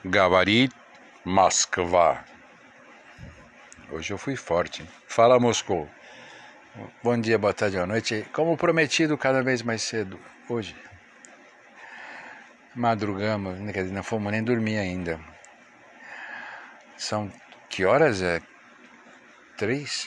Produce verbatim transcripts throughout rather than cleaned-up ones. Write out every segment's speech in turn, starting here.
Gabarit, Moskva. Hoje eu fui forte. Fala, Moscou. Bom dia, boa tarde, boa noite. Como prometido, cada vez mais cedo. Hoje. Madrugamos, quer dizer, não fomos nem dormir ainda. São... Que horas é? Três?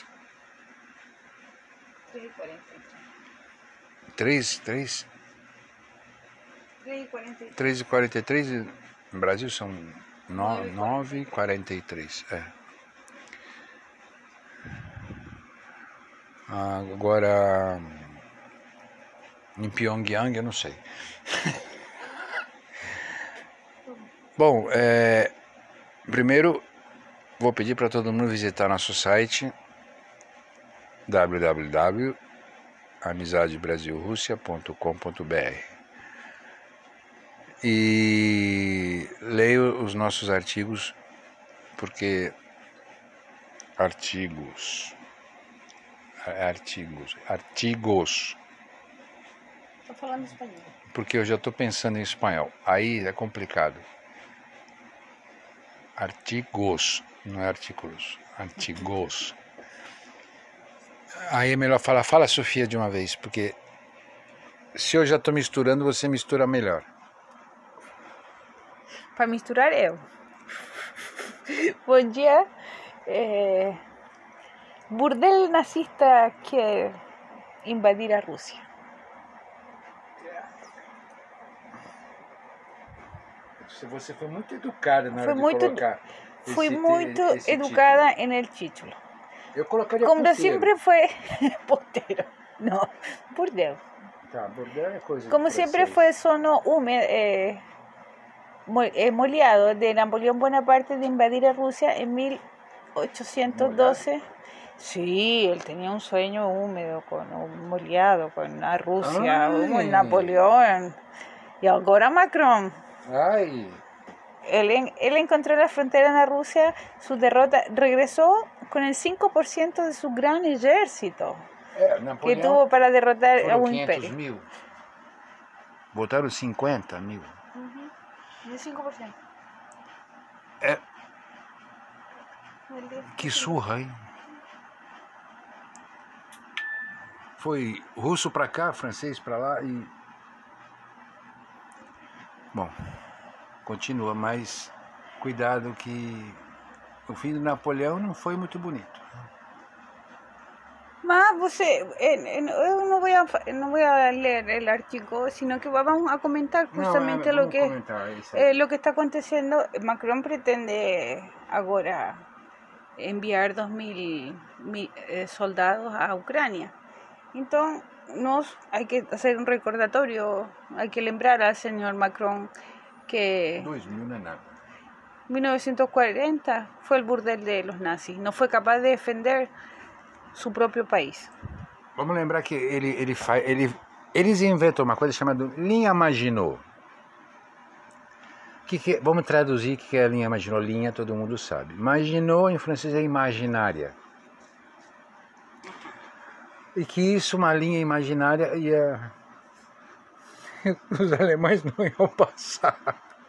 três e quarenta e três. Três? Três? três e quarenta e três. Três e quarenta e três. No Brasil são nove e quarenta e três. É. Agora, em Pyongyang, eu não sei. Bom, é, primeiro vou pedir para todo mundo visitar nosso site w w w ponto amizade brasil rússia ponto com ponto b r e leia os nossos artigos, porque artigos artigos artigos Tô falando espanhol. porque eu já estou pensando em espanhol, aí é complicado. Artigos, não é artículos, artigos. Aí é melhor falar, fala Sofia de uma vez, porque se eu já estou misturando, você mistura melhor. Para misturar eu. Bom dia. É... Burdel nazista quer invadir a Rússia. Você foi muito educada na hora Fui de muito, colocar fui esse, muito esse educada título. en el título. Eu colocaria Como puteiro. siempre fue portero. No, burdel. Tá, bordel é coisa Como de siempre francês. fue sono húmedo, eh, mo- eh, moleado de Napoleón Bonaparte de invadir a Rusia en mil ochocientos doce. Sí, él tenía un sueño húmedo, con un moleado, con la Rusia, Ay. como Napoleón. Y ahora Macron. Ai, Él, en- él encontró la frontera en la Rusia, su derrota, regresó con el cinco por ciento de su gran ejército é, que Napoleão tuvo para derrotar a foram un quinhentos imperio. mil. Botaram cinquenta mil. El cinco por ciento. É, que surra, hein? Foi russo pra cá, francês pra lá e... Bom, continua, mas cuidado que o fim do Napoleão não foi muito bonito. Mas você, eh, eh, eu não vou, a, não vou a ler el artículo, sino que vamos a comentar justamente Não, é, lo que comentar isso aí. eh, lo que está acontecendo. Macron pretende agora enviar dos mil, mil eh, soldados a Ucrania. Então, nós hay que hacer un recordatorio, hay que lembrar al señor Macron que Dois mil não é nada. mil novecientos cuarenta fue el burdel de los nazis, no fue capaz de defender su propio país. Vamos lembrar que ele, ele faz, ele, eles inventam uma coisa chamada linha Maginot. Que que, vamos traduzir o que é a linha Maginot. Linha todo mundo sabe. Maginot em francês é imaginária. E que isso, uma linha imaginária, ia... os alemães não iam passar.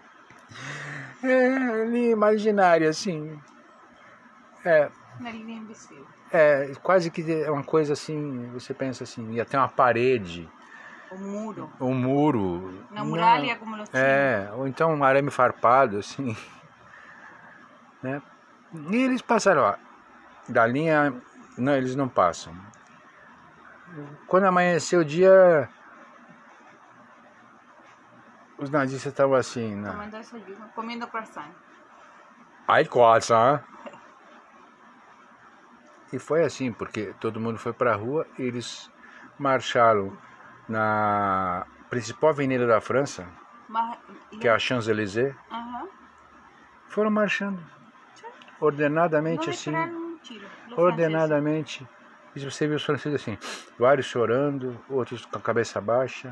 É, linha imaginária, assim. É, Uma linha invisível. é, quase que é uma coisa assim, você pensa assim, ia ter uma parede. Um muro. Um muro. Uma muralha, como los chinos. É, ou então um arame farpado, assim. Né? E eles passaram, ó, da linha, não, eles não passam. Quando amanheceu o dia, os nazistas estavam assim, né? Comendo desayuno, comendo croissant. Ai, coça! E foi assim, porque todo mundo foi pra rua e eles marcharam na principal avenida da França, Mas, que é a Champs-Élysées, Ajá. foram marchando ordenadamente No assim, dispararon un tiro. Los ordenadamente. E você viu os franceses assim, vários chorando, outros com a cabeça baixa.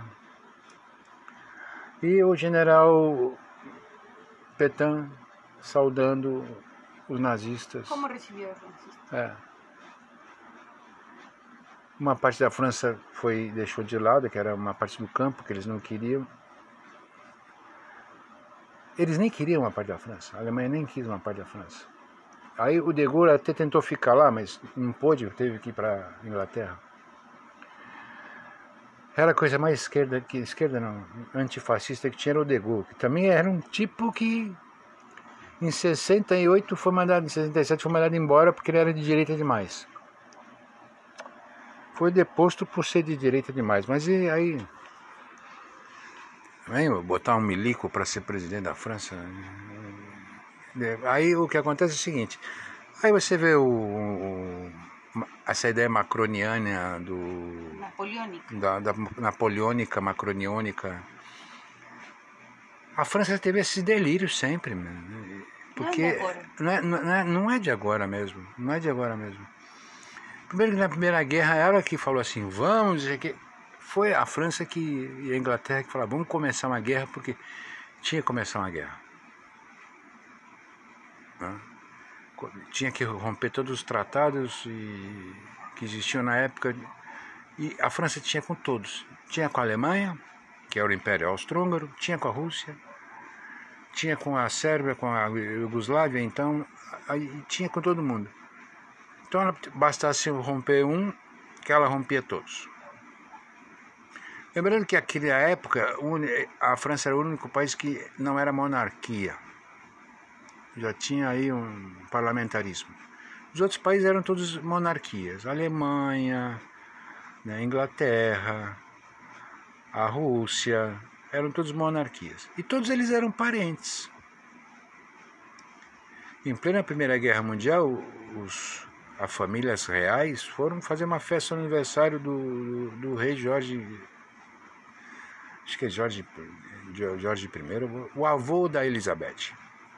E o general Pétain saudando os nazistas. ¿Cómo recibió el nazista? É. Uma parte da França foi, deixou de lado, que era uma parte do campo que eles não queriam. eles nem queriam uma parte da França, a Alemanha nem quis uma parte da França. Aí o de Gaulle até tentou ficar lá, mas não pôde, teve que ir para a Inglaterra. Era a coisa mais esquerda, que esquerda não, antifascista que tinha era o de Gaulle, que também era um tipo que em sessenta e oito foi mandado, em sessenta e sete foi mandado embora porque ele era de direita demais. Foi deposto por ser de direita demais, mas e aí... Vem botar um milico para ser presidente da França. Aí o que acontece é o seguinte, aí você vê o, o essa ideia macroniana do Napoleônica. Da, da napoleônica, macroniônica. A França teve esses delírios sempre, porque não é, não, é, não é de agora mesmo, não é de agora mesmo. Primeiro que na Primeira Guerra ela que falou assim, vamos, que foi a França que, e a Inglaterra que falaram, vamos começar uma guerra, porque tinha que começar uma guerra. Né? Tinha que romper todos os tratados e, que existiam na época, e a França tinha com todos. Tinha com a Alemanha, que era o Império Austro-Húngaro, tinha com a Rússia, tinha com a Sérvia, com a Iugoslávia, então, aí tinha com todo mundo. Então ela bastasse romper um, que ela rompia todos. Lembrando que naquela época a França era o único país que não era monarquia. Já tinha aí um parlamentarismo. Os outros países eram todos monarquias. A Alemanha, né, a Inglaterra, a Rússia, eram todos monarquias. E todos eles eram parentes. Em plena Primeira Guerra Mundial, os, as famílias reais foram fazer uma festa no aniversário do, do, do rei Jorge... Acho que é Jorge, Jorge I, o avô da Elizabeth.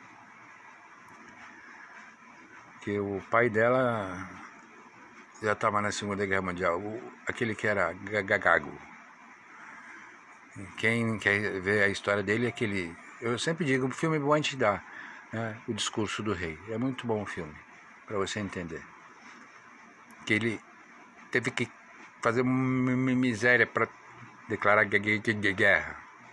Que o pai dela já estava na Segunda Guerra Mundial, o, aquele que era Gagago. Quem quer ver a história dele é aquele... Eu sempre digo, o filme bom a gente dá, né, o discurso do rei. É muito bom o filme, para você entender. Que ele teve que fazer uma miséria para declarar guerra.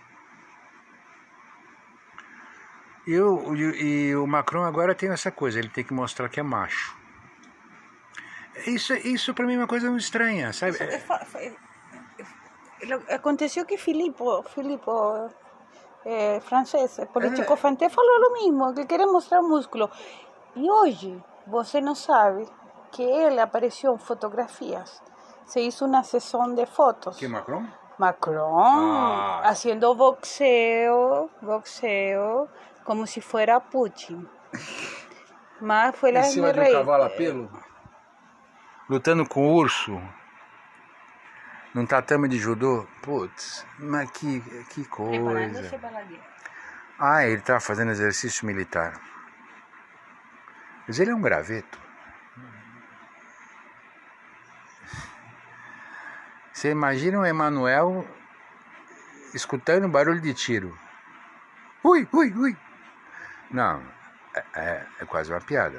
E o, e o Macron agora tem essa coisa, ele tem que mostrar que é macho. Isso, isso para mim é uma coisa muito estranha, sabe? Aconteceu que Filippo, Filippo eh, francês, político é. francês, falou o mesmo, que quer mostrar músculo. E hoje, você não sabe que ele apareceu em fotografias. Se hizo una sesión de fotos. ¿Qué, Macron? Macron, ah. haciendo boxeo, boxeo, como si fuera Putin. Mas foi lá em cima de um cavalo a pelo? Lutando com o urso? Num tatame de judô? Putz, mas que, que coisa. Ah, ele estava fazendo exercício militar. Mas ele é um graveto. Você imagina o Emanuel escutando barulho de tiro. Ui, ui, ui. Não, é, é quase uma piada.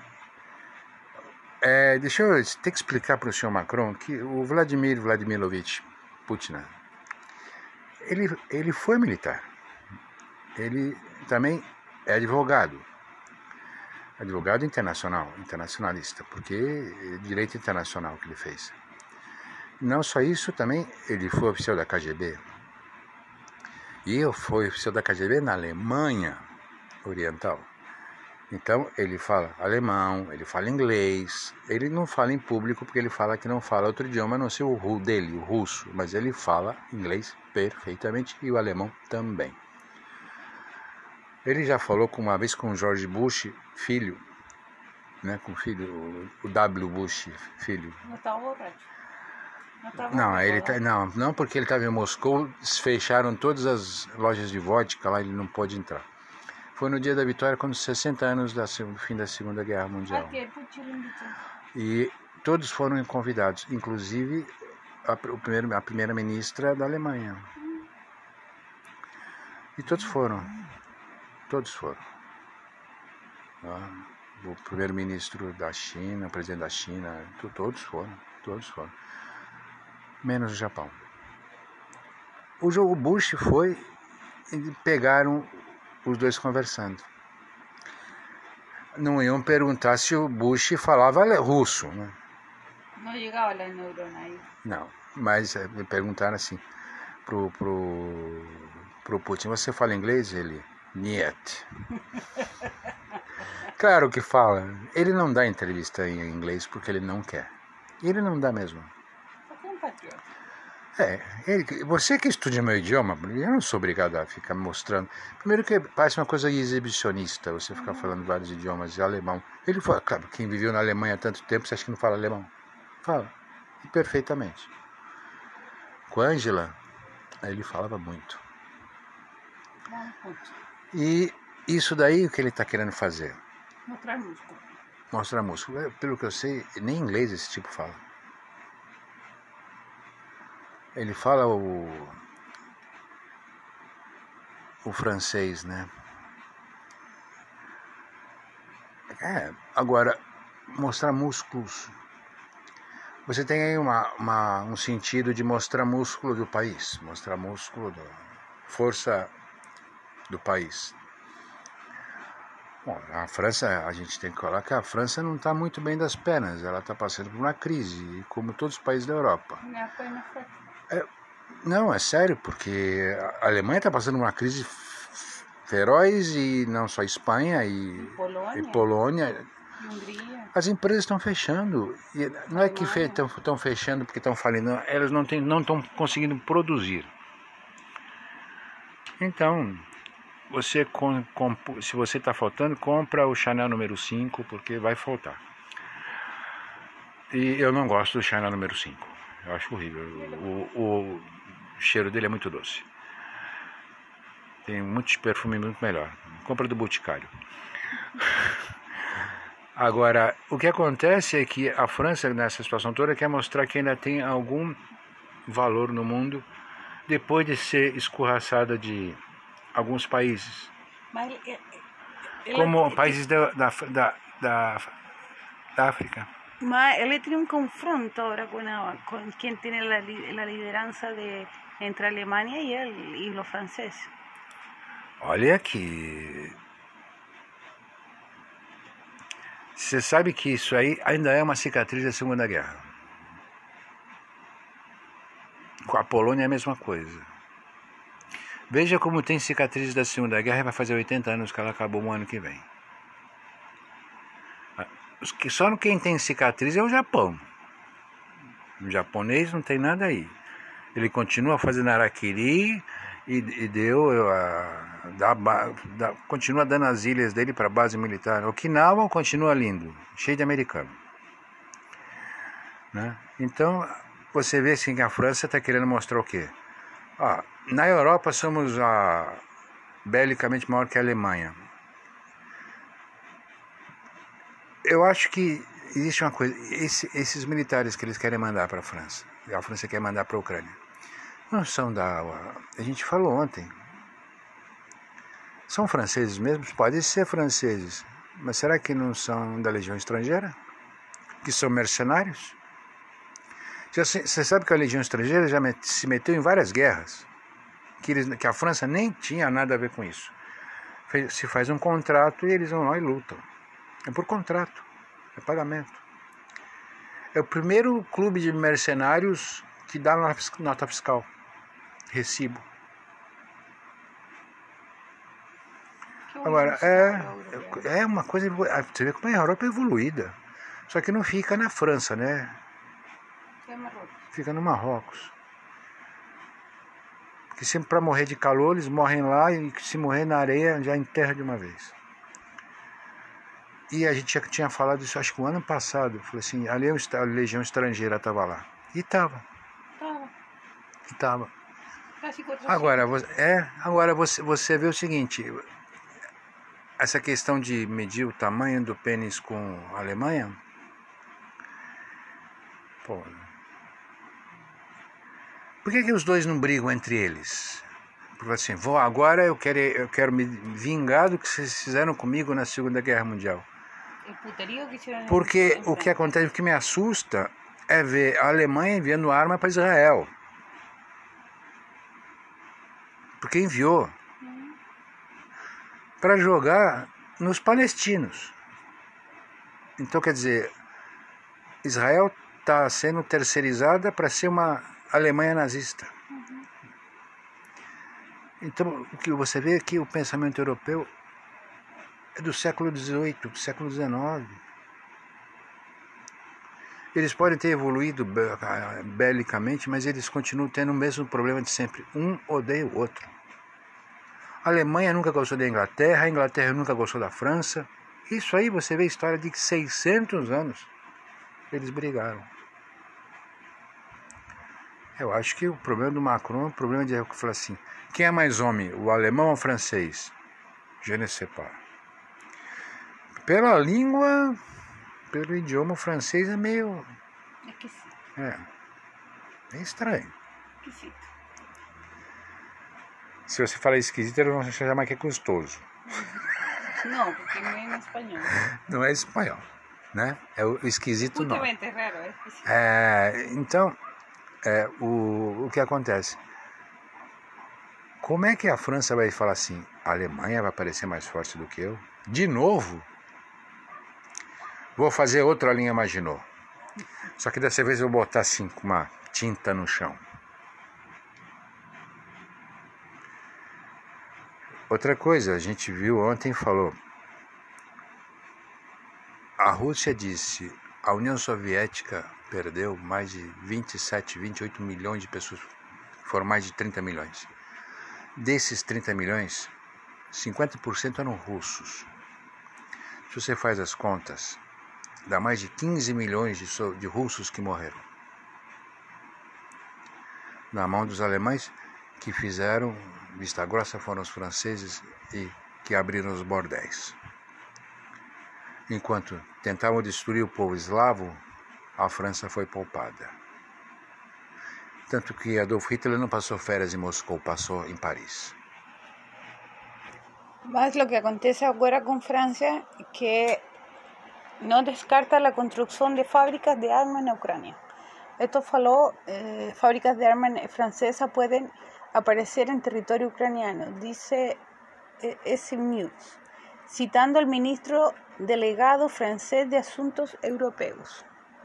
É, deixa eu ter que explicar para o senhor Macron que o Vladimir Vladimirovich Putin, ele, ele foi militar. Ele também é advogado. Advogado internacional, internacionalista, porque é direito internacional que ele fez. Não só isso, também ele foi oficial da K G B. E eu fui oficial da K G B na Alemanha Oriental. Então ele fala alemão, ele fala inglês. Ele não fala em público porque ele fala que não fala outro idioma, a não ser o dele, o russo. Mas ele fala inglês perfeitamente e o alemão também. Ele já falou com, uma vez com o George Bush, filho, né, com o filho, o W. Bush, filho. Não está borracho. Não, ele tá, não, não porque ele estava em Moscou, fecharam todas as lojas de vodka lá, ele não pôde entrar. Foi no dia da vitória, quando sessenta anos do fim da Segunda Guerra Mundial. E todos foram convidados, inclusive a, o primeiro, a primeira-ministra da Alemanha. E todos foram, todos foram. O primeiro-ministro da China, o presidente da China, todos foram, todos foram. Menos o Japão. O Bush foi, pegaram os dois conversando. Não iam perguntar se o Bush falava russo, né? Não chegava a neurona aí. Não, mas é, me perguntaram assim pro, pro, pro Putin, você fala inglês? Ele, niet. Claro que fala. Ele não dá entrevista em inglês porque ele não quer. Ele não dá mesmo. Porque é um patriota. É, ele, você que estuda meu idioma, eu não sou obrigado a ficar mostrando. Primeiro que parece uma coisa exibicionista, você ficar falando vários idiomas de alemão. Ele fala, claro, quem viveu na Alemanha há tanto tempo, você acha que não fala alemão? Fala, e perfeitamente. Com a Angela, ele falava muito. E isso daí o que ele está querendo fazer? Mostrar músculo. Mostrar músculo. Pelo que eu sei, nem em inglês esse tipo fala. Ele fala o, o francês, né? É, agora, mostrar músculos. Você tem aí uma, uma, um sentido de mostrar músculo do país, mostrar músculo da força do país. Bom, a França, a gente tem que falar que a França não está muito bem das pernas, ela está passando por uma crise, como todos os países da Europa. É, não, é sério, porque a Alemanha está passando uma crise feroz e não só Espanha e, e Polônia. E Polônia. E Hungria. As empresas estão fechando. E não é que estão fechando porque estão falindo, elas não estão conseguindo produzir. Então, você com, com, se você está faltando, compra o Chanel número cinco, porque vai faltar. E eu não gosto do Chanel número cinco. Eu acho horrível. O, o cheiro dele é muito doce. Tem muitos perfumes muito melhor. Compra do Boticário. Agora, o que acontece é que a França, nessa situação toda, quer mostrar que ainda tem algum valor no mundo depois de ser escorraçada de alguns países. Mas, como ele, países da, da, da, da, da África. Mas ele tem um confronto agora com, a, com quem tem a, a liderança de, entre a Alemanha e, ele, e os franceses. Olha aqui. Você sabe que isso aí ainda é uma cicatriz da Segunda Guerra. Com a Polônia é a mesma coisa. Veja como tem cicatrizes da Segunda Guerra e vai fazer oitenta anos que ela acabou no ano que vem. Só quem tem cicatriz é o Japão. O japonês não tem nada aí. Ele continua fazendo harakiri e, e deu a, dá, dá, continua dando as ilhas dele para a base militar. Okinawa continua lindo, cheio de americano. Né? Então, você vê assim que a França está querendo mostrar o quê? Ah, na Europa somos a, belicamente maior que a Alemanha. Eu acho que existe uma coisa, esse, esses militares que eles querem mandar para a França, e a França quer mandar para a Ucrânia, não são da... A gente falou ontem. São franceses mesmo? Podem ser franceses. Mas será que não são da Legião Estrangeira? Que são mercenários? Você sabe que a Legião Estrangeira já se meteu em várias guerras. Que, eles, que a França nem tinha nada a ver com isso. Se faz um contrato e eles vão lá e lutam. É por contrato. É pagamento. É o primeiro clube de mercenários que dá nota fiscal. Recibo. Agora, é, é uma coisa... Você vê como a Europa é evoluída. Só que não fica na França, né? Fica no Marrocos. Porque sempre para morrer de calor, eles morrem lá e se morrer na areia, já enterra de uma vez. E a gente já tinha falado isso, acho que o ano passado. Falei assim, ali a Legião Estrangeira estava lá. E estava. Estava. E estava. Agora, é, agora você, você vê o seguinte, essa questão de medir o tamanho do pênis com a Alemanha, pô, por que que os dois não brigam entre eles? Porque assim, vou, agora eu quero, eu quero me vingar do que vocês fizeram comigo na Segunda Guerra Mundial. Porque o que acontece, o que me assusta é ver a Alemanha enviando arma para Israel. Porque enviou. para jogar nos palestinos. Então, quer dizer, Israel está sendo terceirizada para ser uma Alemanha nazista. Uhum. Então, o que você vê é que o pensamento europeu é do século dezoito, do século dezenove. Eles podem ter evoluído belicamente, mas eles continuam tendo o mesmo problema de sempre. Um odeia o outro. A Alemanha nunca gostou da Inglaterra, a Inglaterra nunca gostou da França. Isso aí você vê a história de seiscentos anos. Eles brigaram. Eu acho que o problema do Macron é o problema de falar assim, quem é mais homem, o alemão ou o francês? Je ne sais pas. Pela língua, pelo idioma francês é meio... É, é estranho. Esquisito. Se você falar esquisito, eles vão chamar que é custoso. Não, porque não é em espanhol. Não é espanhol, né? É o esquisito não. Justamente, é raro, é esquisito. É, então, é, o, o que acontece? Como é que a França vai falar assim, a Alemanha vai parecer mais forte do que eu? De novo? Vou fazer outra linha Maginot. Só que dessa vez eu vou botar assim, com uma tinta no chão. Outra coisa, a gente viu ontem, falou, a Rússia disse, a União Soviética perdeu mais de vinte e sete, vinte e oito milhões de pessoas, foram mais de trinta milhões. Desses trinta milhões, cinquenta por cento eram russos. Se você faz as contas, dá mais de quinze milhões de, so- de russos que morreram. Na mão dos alemães, que fizeram, vista grossa foram os franceses e que abriram os bordéis. Enquanto tentavam destruir o povo eslavo, a França foi poupada. Tanto que Adolf Hitler não passou férias em Moscou, passou em Paris. Mas o que acontece agora com Francia é que não descarta a construção de fábricas de armas na Ucrânia. Esto falou, eh, fábricas de armas francesas podem aparecer em território ucraniano, disse eh, S News, citando al ministro delegado francés de Asuntos Europeus.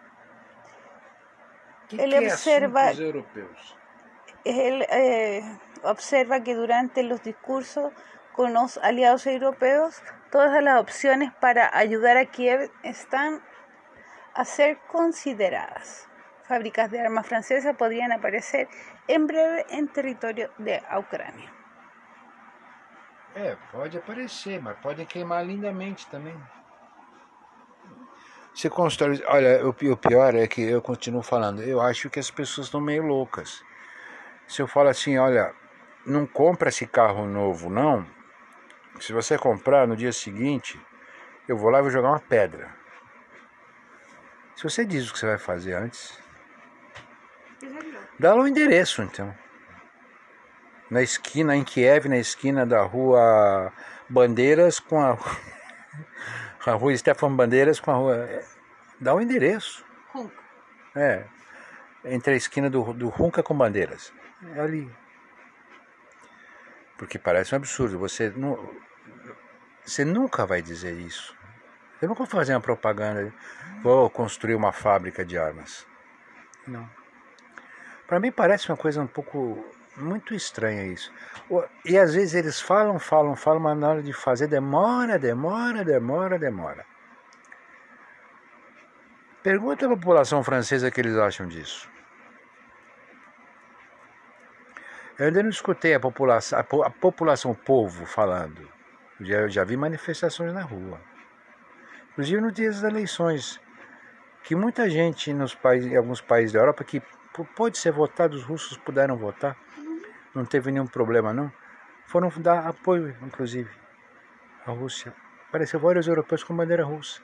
Que ele que observa, é assuntos europeus? Él eh, observa que durante los discursos con los aliados europeos, todas las opciones para ayudar a Kiev están a ser consideradas. Fábricas de armas francesas podrían aparecer en breve en territorio de Ucrânia. É, pode aparecer, mas podem queimar lindamente também. Você constrói... Olha, o pior é que eu continuo falando, eu acho que as pessoas estão meio loucas. Se eu falo assim, olha, não compra esse carro novo, não. Se você comprar no dia seguinte, eu vou lá e vou jogar uma pedra. Se você diz o que você vai fazer antes, dá lá o endereço, então. Na esquina, em Kiev, na esquina da rua Bandeiras com a, a rua Stefan Bandeiras com a rua... Dá o endereço. Hunka. É, entre a esquina do, do Hunka com Bandeiras. É ali. Porque parece um absurdo. Você, não, você nunca vai dizer isso. Eu nunca vou fazer uma propaganda. Vou construir uma fábrica de armas. Não. Para mim parece uma coisa um pouco... Muito estranha isso. E às vezes eles falam, falam, falam, mas na hora de fazer demora, demora, demora, demora. Pergunta à população francesa o que eles acham disso. Eu ainda não escutei a população, a população, o povo falando. Já, já vi manifestações na rua. Inclusive nos dias das eleições. Que muita gente nos países, em alguns países da Europa que pode ser votado, os russos puderam votar. Não teve nenhum problema, não. Foram dar apoio, inclusive, à Rússia. Apareceu vários europeus com bandeira russa.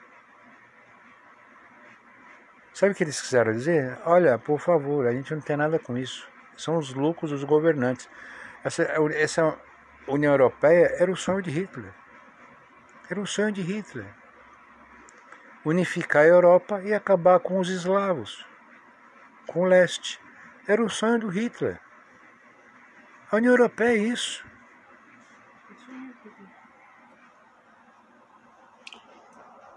Sabe o que eles quiseram dizer? Olha, por favor, a gente não tem nada com isso. São os lucros dos governantes. Essa, essa União Europeia era o sonho de Hitler. Era o sonho de Hitler. Unificar a Europa e acabar com os eslavos, com o leste. Era o sonho do Hitler. A União Europeia é isso.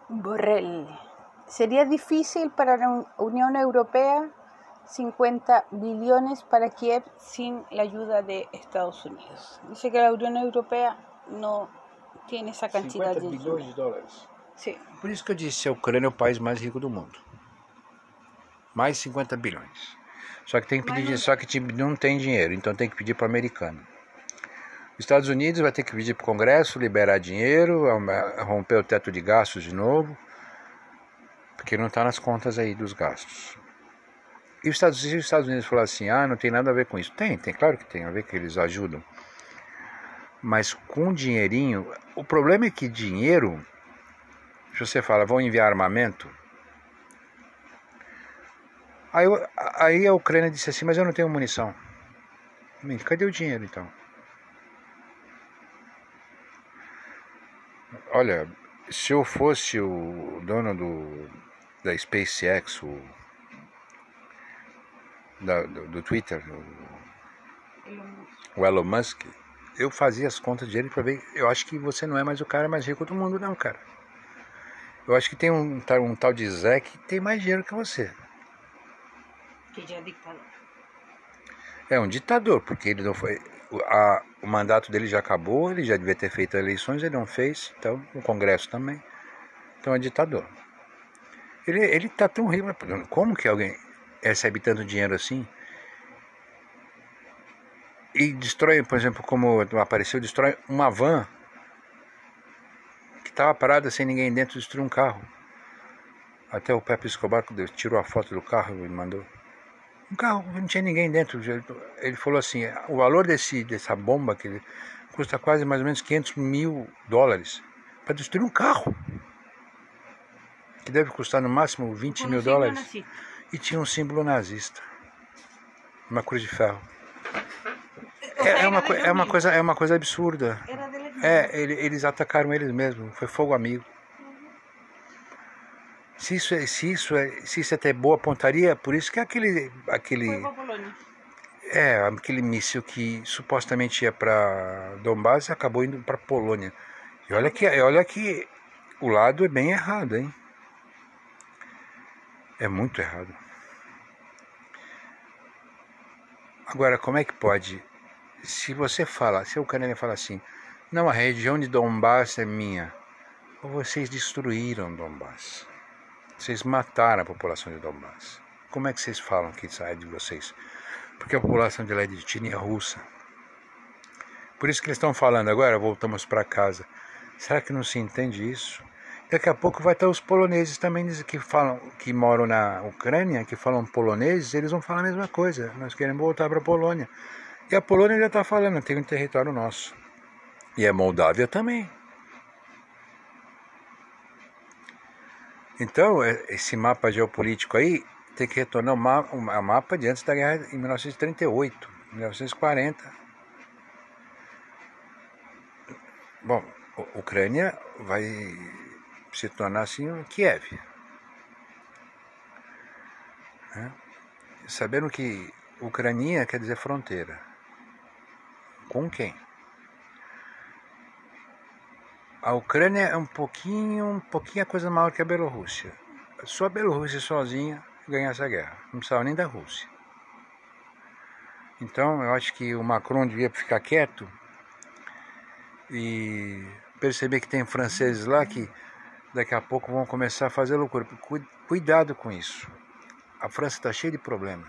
Borrell. Sería difícil para la Unión Europea cincuenta billones para Kiev sin la ayuda de Estados Unidos. Dice que la Unión Europea no tiene essa quantidade cinquenta bilhões de dólares. Sim. Por isso que eu disse, a Ucrânia é o país mais rico do mundo. Mais cinquenta bilhões. Só que tem que pedir, não... só que não tem dinheiro, então tem que pedir para o americano. Os Estados Unidos vai ter que pedir para o Congresso liberar dinheiro, romper o teto de gastos de novo, porque não está nas contas aí dos gastos. E os Estados Unidos, os Estados Unidos falaram assim, ah, não tem nada a ver com isso. Tem, tem, claro que tem a ver, que eles ajudam. Mas com dinheirinho, o problema é que dinheiro, se você fala, vão enviar armamento, aí, aí a Ucrânia disse assim, mas eu não tenho munição. Cadê o dinheiro então? Olha, se eu fosse o dono do, da SpaceX, o, da, do, do Twitter, o, o Elon Musk, eu fazia as contas de ele para ver. Eu acho que você não é mais o cara mais rico do mundo, não, cara. Eu acho que tem um, um tal de Zé que tem mais dinheiro que você. Que já é ditador. É um ditador, porque ele não foi. A, o mandato dele já acabou, ele já devia ter feito eleições, ele não fez, então o Congresso também. Então é ditador. Ele, ele tá tão rico, como que alguém recebe tanto dinheiro assim? E destrói, por exemplo, como apareceu, destrói uma van que estava parada sem ninguém dentro, destruiu um carro. Até o Pepe Escobar tirou a foto do carro e mandou. Um carro, não tinha ninguém dentro. Ele falou assim, o valor desse, dessa bomba que ele, custa quase mais ou menos quinhentos mil dólares para destruir um carro. Que deve custar no máximo vinte mil dólares. E tinha um símbolo nazista. Uma cruz de ferro. É, é, uma, é, uma, coisa, é uma coisa absurda. É, eles atacaram eles mesmos. Foi fogo amigo. Se isso é, se isso é, se isso é até boa pontaria, por isso que aquele, aquele, é, aquele míssil que supostamente ia para Donbass acabou indo para Polônia. E olha que, olha que o lado é bem errado, hein? É muito errado. Agora, como é que pode? Se você fala, se o Ucrânia fala assim, não, a região de Donbass é minha, ou vocês destruíram Donbass. Vocês mataram a população de Donbass. Como é que vocês falam que isso é de vocês? Porque a população de lá é de etnia russa. Por isso que eles estão falando agora, voltamos para casa. Será que não se entende isso? Daqui a pouco vai estar os poloneses também que falam, que moram na Ucrânia, que falam polonês, eles vão falar a mesma coisa. Nós queremos voltar para a Polônia. E a Polônia já está falando, tem um território nosso. E a Moldávia também. Então, esse mapa geopolítico aí tem que retornar ao mapa, mapa de antes da guerra em mil novecentos e trinta e oito, mil novecentos e quarenta. Bom, a Ucrânia vai se tornar assim Kiev. Né? Sabendo que Ucrânia quer dizer fronteira. Com quem? A Ucrânia é um pouquinho, um pouquinho a coisa maior que a Bielorrússia. Só a Bielorrússia sozinha ganha essa guerra. Não precisava nem da Rússia. Então eu acho que o Macron devia ficar quieto e perceber que tem franceses lá que daqui a pouco vão começar a fazer loucura. Cuidado com isso. A França está cheia de problemas.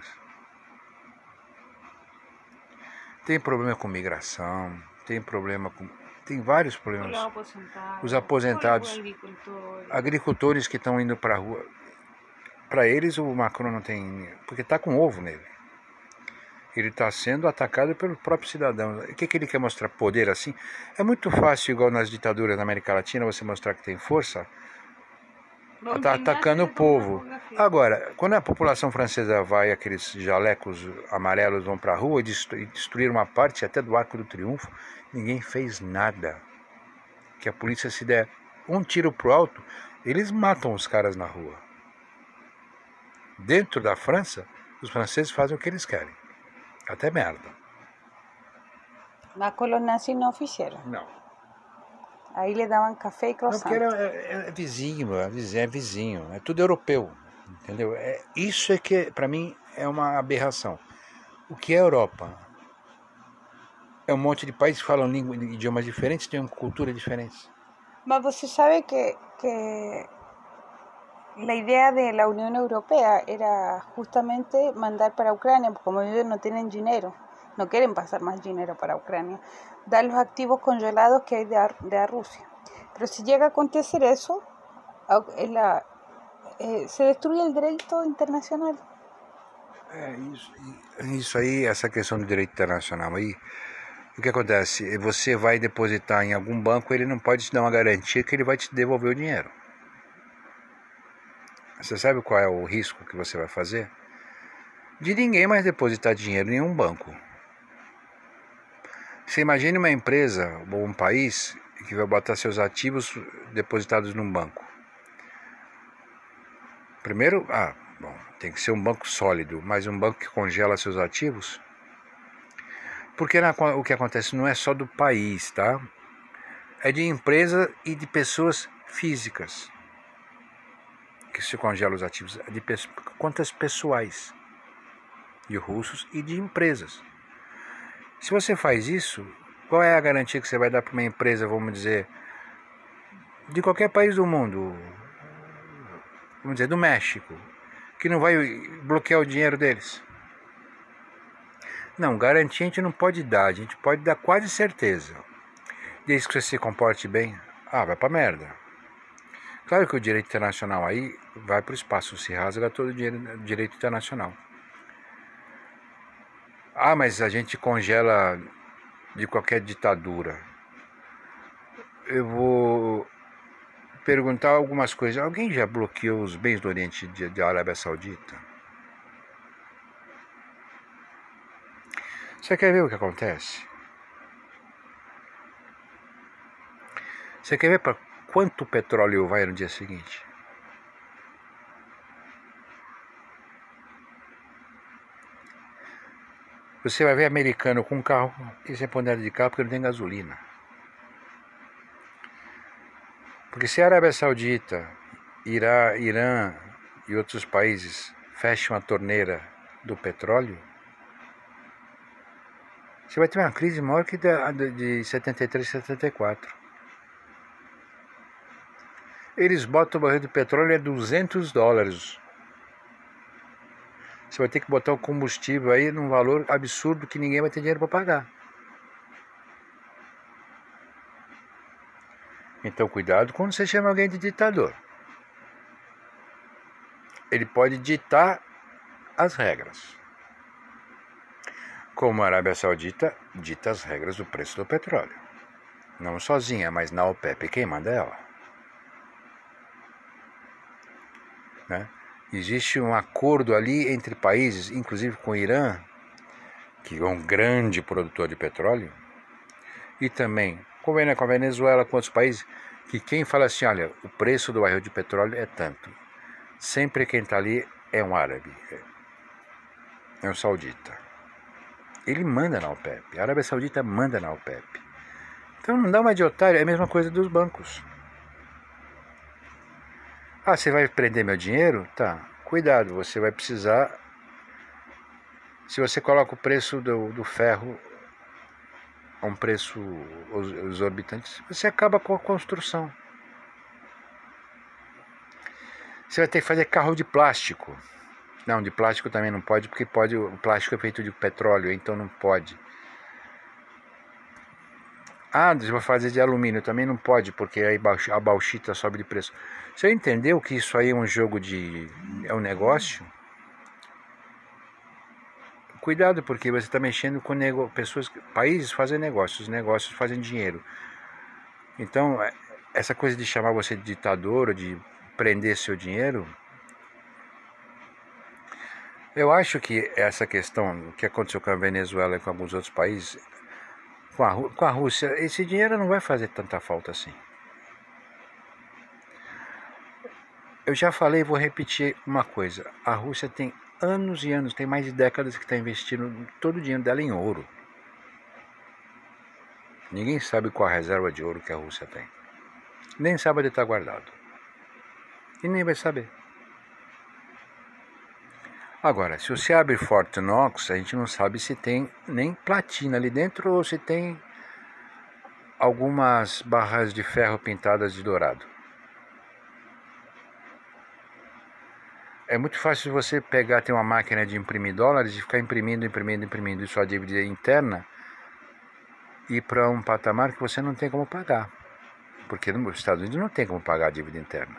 Tem problema com migração, tem problema com... Tem vários problemas. Aposentado, os aposentados, agricultores que estão indo para a rua. Para eles o Macron não tem... Porque está com ovo nele. Ele está sendo atacado pelos próprios cidadãos. O que, que ele quer mostrar? Poder assim? É muito fácil, igual nas ditaduras da América Latina, você mostrar que tem força. Está atacando o povo. Agora, quando a população francesa vai, aqueles jalecos amarelos vão para a rua e destruir uma parte até do Arco do Triunfo, ninguém fez nada. Que a polícia se der um tiro pro alto, eles matam os caras na rua. Dentro da França, os franceses fazem o que eles querem. Até merda. Na colônia assim não fizeram. Não. Aí lhe davam café e Não, porque croissant. era, é, é vizinho, é vizinho, é vizinho, é tudo europeu, entendeu? É, isso é que, para mim, é uma aberração. O que é Europa? É um monte de países que falam língua, idiomas diferentes, têm culturas diferentes. Mas você sabe que, que la idea de la Unión Europea era justamente mandar para Ucrania, porque como ellos no tienen dinero, no quieren pasar más dinero para Ucrania, dar los activos congelados que hay de, de Rusia. Pero si llega a acontecer eso, la, eh, se destruye el derecho internacional. É, isso, isso aí, essa questão do direito internacional aí, o que acontece? Você vai depositar em algum banco, ele não pode te dar uma garantia que ele vai te devolver o dinheiro. Você sabe qual é o risco que você vai fazer? De ninguém mais depositar dinheiro em nenhum banco. Você imagine uma empresa ou um país que vai botar seus ativos depositados num banco. Primeiro, ah, bom, tem que ser um banco sólido, mas um banco que congela seus ativos. Porque na, o que acontece não é só do país, tá? É de empresa e de pessoas físicas que se congelam os ativos, de contas pessoais, de russos e de empresas. Se você faz isso, qual é a garantia que você vai dar para uma empresa, vamos dizer, de qualquer país do mundo, vamos dizer, do México, que não vai bloquear o dinheiro deles? Não, garantia a gente não pode dar, a gente pode dar quase certeza. Desde que você se comporte bem, ah, vai pra merda. Claro que o direito internacional aí vai para o espaço, se rasga todo o direito internacional. Ah, mas a gente congela de qualquer ditadura. Eu vou perguntar algumas coisas. Alguém já bloqueou os bens do Oriente da Arábia Saudita? Você quer ver o que acontece? Você quer ver para quanto petróleo vai no dia seguinte? Você vai ver americano com carro e você pode andar de carro porque não tem gasolina. Porque se a Arábia Saudita, Irã, Irã e outros países fecham a torneira do petróleo, você vai ter uma crise maior que da, de setenta e três, setenta e quatro. Eles botam o barril de petróleo a duzentos dólares. Você vai ter que botar o combustível aí num valor absurdo que ninguém vai ter dinheiro para pagar. Então cuidado quando você chama alguém de ditador. Ele pode ditar as regras. Como a Arábia Saudita dita as regras do preço do petróleo. Não sozinha, mas na OPEP quem manda é ela. Né? Existe um acordo ali entre países, inclusive com o Irã, que é um grande produtor de petróleo, e também com a Venezuela, com outros países, que quem fala assim, olha, o preço do barril de petróleo é tanto. Sempre quem está ali é um árabe, é um saudita. Ele manda na OPEP, a Arábia Saudita manda na OPEP. Então não dá uma de otário, é a mesma coisa dos bancos. Ah, você vai prender meu dinheiro? Tá, cuidado, você vai precisar... Se você coloca o preço do, do ferro a um preço exorbitante, você acaba com a construção. Você vai ter que fazer carro de plástico. Não, de plástico também não pode, porque pode, o plástico é feito de petróleo, então não pode. Ah, você vai fazer de alumínio, também não pode, porque aí a bauxita sobe de preço. Você entendeu que isso aí é um jogo de... é um negócio? Cuidado, porque você está mexendo com nego... pessoas... Países fazem negócios, negócios fazem dinheiro. Então, essa coisa de chamar você de ditador, de prender seu dinheiro... Eu acho que essa questão que aconteceu com a Venezuela e com alguns outros países... Com a, com a Rússia, esse dinheiro não vai fazer tanta falta assim. Eu já falei e vou repetir uma coisa. A Rússia tem anos e anos, tem mais de décadas que está investindo todo o dinheiro dela em ouro. Ninguém sabe qual a reserva de ouro que a Rússia tem. Nem sabe onde está guardado. E nem vai saber. Agora, se você abre Fort Knox, a gente não sabe se tem nem platina ali dentro ou se tem algumas barras de ferro pintadas de dourado. É muito fácil você pegar, ter uma máquina de imprimir dólares e ficar imprimindo, imprimindo, imprimindo e sua dívida interna ir para um patamar que você não tem como pagar. Porque nos Estados Unidos não tem como pagar a dívida interna.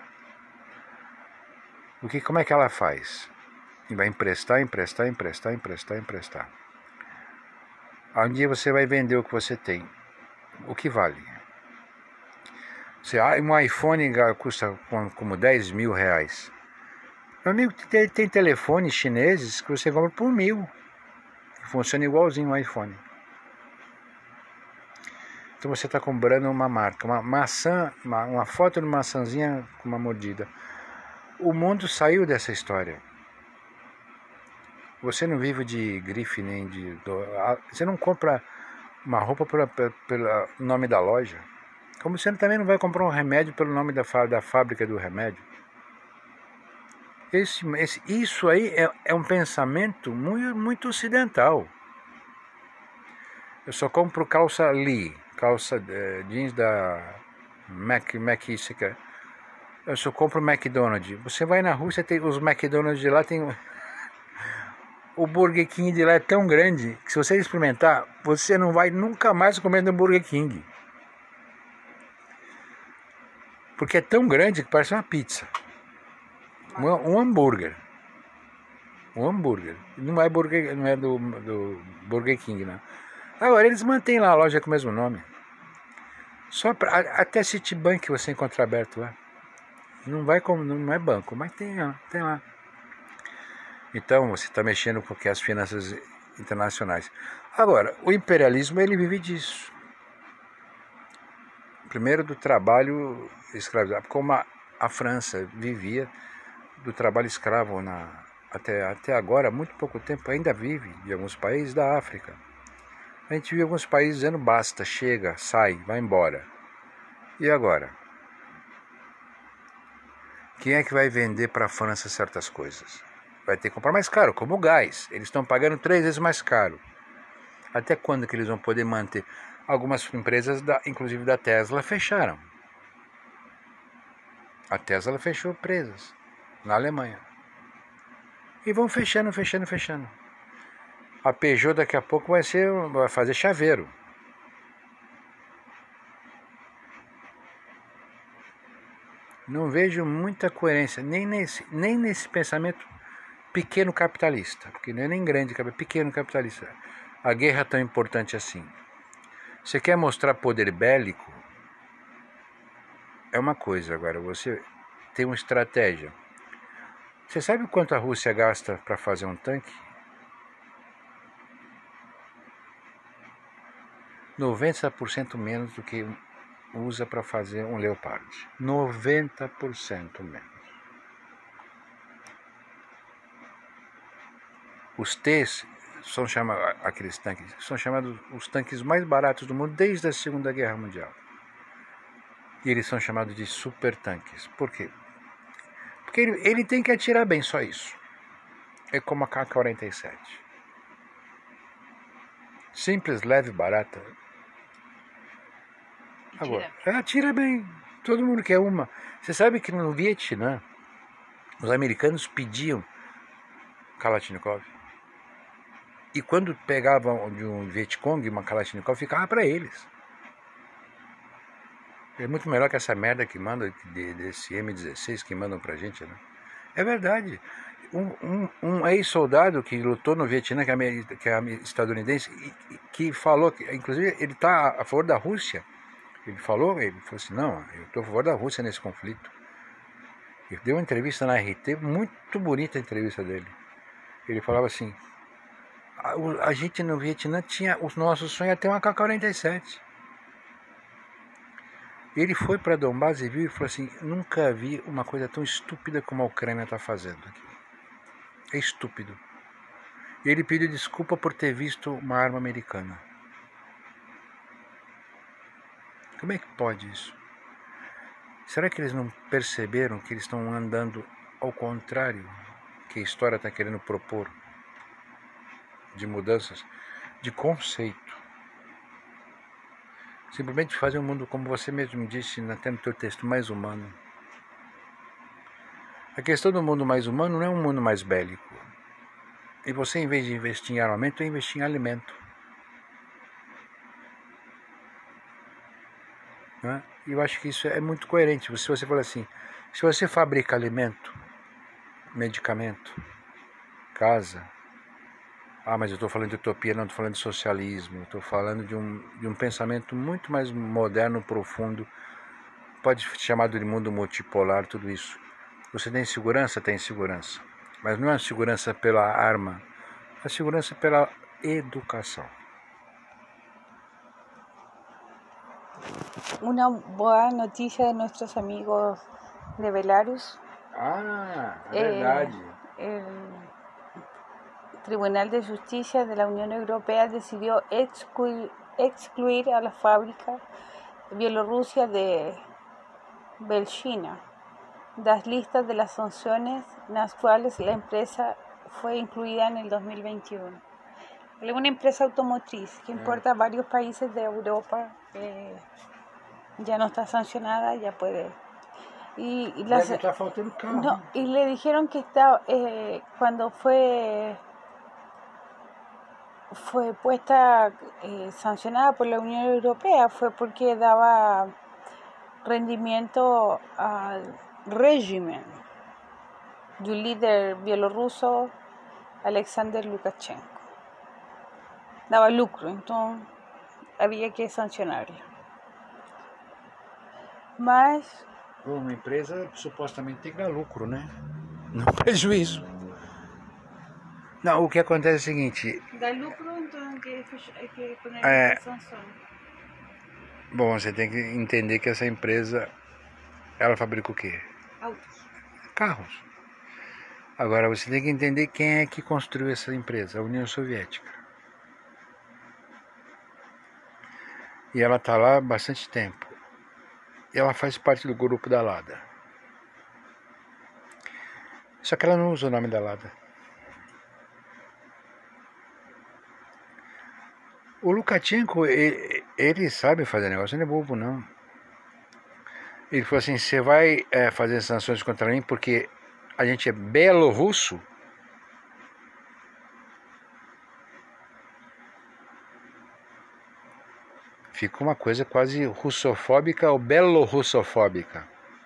O que, como é que ela faz? E vai emprestar, emprestar, emprestar, emprestar, emprestar. Um dia você vai vender o que você tem. O que vale? Você, um iPhone custa como dez mil reais. Meu amigo, tem, tem telefones chineses que você compra por mil. Que funciona igualzinho um iPhone. Então você está comprando uma marca, uma maçã, uma, uma foto de uma maçãzinha com uma mordida. O mundo saiu dessa história. Você não vive de grife nem de... Do, você não compra uma roupa pela, pela, pelo nome da loja. Como você também não vai comprar um remédio pelo nome da, da fábrica do remédio. Esse, esse, isso aí é, é um pensamento muito, muito ocidental. Eu só compro calça Lee, calça eh, jeans da Mac, Mac Eu só compro McDonald's. Você vai na Rússia, tem os McDonald's de lá, tem o Burger King de lá é tão grande que se você experimentar, você não vai nunca mais comer no Burger King. Porque é tão grande que parece uma pizza. Um, um hambúrguer. Um hambúrguer. Não é, burger, não é do, do Burger King, não. Agora, eles mantêm lá a loja com o mesmo nome. Só pra, até Citibank você encontra aberto lá. Não vai como, não é banco, mas tem, tem lá. Então, você está mexendo com as finanças internacionais. Agora, o imperialismo, ele vive disso. Primeiro do trabalho escravizado. Como a, a França vivia do trabalho escravo na, até, até agora, há muito pouco tempo, ainda vive de alguns países da África. A gente viu alguns países dizendo basta, chega, sai, vai embora. E agora? Quem é que vai vender para a França certas coisas? Vai ter que comprar mais caro, como o gás. Eles estão pagando três vezes mais caro. Até quando que eles vão poder manter? Algumas empresas, da, inclusive da Tesla, fecharam. A Tesla fechou presas na Alemanha. E vão fechando, fechando, fechando. A Peugeot daqui a pouco vai, ser, vai fazer chaveiro. Não vejo muita coerência, nem nesse, nem nesse pensamento pequeno capitalista, porque não é nem grande, é pequeno capitalista. A guerra é tão importante assim. Você quer mostrar poder bélico? É uma coisa, agora você tem uma estratégia. Você sabe quanto a Rússia gasta para fazer um tanque? noventa por cento menos do que usa para fazer um Leopard. noventa por cento menos. Os T's são chamados, aqueles tanques, são chamados os tanques mais baratos do mundo desde a Segunda Guerra Mundial. E eles são chamados de super tanques. Por quê? Porque ele, ele tem que atirar bem, só isso. É como a K quarenta e sete. Simples, leve, barata. Agora, ela atira bem. Todo mundo quer uma. Você sabe que no Vietnã, os americanos pediam Kalashnikov. E quando pegavam de um Vietcong uma Kalashnikov, ficava para eles. É muito melhor que essa merda que manda, desse M dezesseis que mandam pra gente, né? É verdade. Um, um, um ex-soldado que lutou no Vietnã, que é, que é estadunidense, que falou, que, inclusive ele está a favor da Rússia. Ele falou, ele falou assim, não, eu estou a favor da Rússia nesse conflito. Ele deu uma entrevista na R T, muito bonita a entrevista dele. Ele falava assim, a, a gente no Vietnã tinha, o nosso sonho era ter uma K quarenta e sete. Ele foi para Donbass e viu e falou assim, nunca vi uma coisa tão estúpida como a Ucrânia está fazendo aqui. É estúpido. E ele pediu desculpa por ter visto uma arma americana. Como é que pode isso? Será que eles não perceberam que eles estão andando ao contrário que a história está querendo propor de mudanças de conceito? Simplesmente fazer um mundo, como você mesmo disse até no teu texto, mais humano. A questão do mundo mais humano não é um mundo mais bélico. E você, em vez de investir em armamento, investir em alimento. Né? E eu acho que isso é muito coerente. Se você fala assim, se você fabrica alimento, medicamento, casa... Ah, mas eu estou falando de utopia, não estou falando de socialismo. Estou falando de um, de um pensamento muito mais moderno, profundo. Pode ser chamado de mundo multipolar, tudo isso. Você tem segurança? Tem segurança. Mas não é a segurança pela arma, é a segurança pela educação. Una buena noticia de nuestros amigos de Belarus. Ah, é verdade. Eh, el Tribunal de Justicia de la Unión Europea decidió excluir, excluir a la fábrica bielorrusia de Belchina das listas de las sanciones en las cuales la empresa fue incluida en el dos mil veintiuno. Es una empresa automotriz que importa a varios países de Europa. Eh, ya no está sancionada, ya puede. Y, y, las, está faltando carro. No, y le dijeron que está, eh, cuando fue fue puesta eh, sancionada por la Unión Europea fue porque daba rendimiento al régimen del líder bielorruso Alexander Lukashenko. Daba lucro, entonces había que sancionarla. Mas uma empresa supostamente tem que dar lucro, né? Não prejuízo. Não, o que acontece é o seguinte... Dá lucro, então hay que, hay que poner é, sanção. Bom, você tem que entender que essa empresa, ela fabrica o quê? Autos. Carros. Agora, você tem que entender quem é que construiu essa empresa, a União Soviética. E ela está lá há bastante tempo. E ela faz parte do grupo da Lada. Só que ela não usa o nome da Lada. O Lukashenko, ele, ele sabe fazer negócio, não é bobo não. Ele falou assim, você vai é, fazer sanções contra mim porque a gente é belorrusso? Fica uma coisa quase russofóbica ou belorrussofóbica.